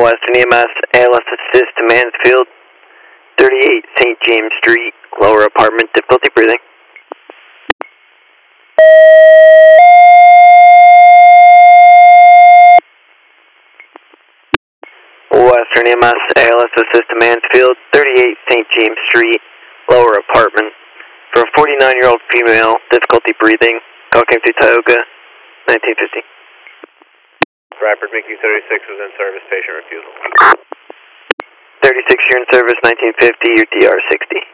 Western EMS, ALS assist to Mansfield, 38 St. James Street, lower apartment, difficulty breathing. Western EMS, ALS assist to Mansfield, 38 St. James Street, lower apartment, for a 49-year-old female, difficulty breathing, call came to Tioga, 1950. Rapid Mickey 36 was in service, patient refusal. 36, you're in service, 1950, your DR 60.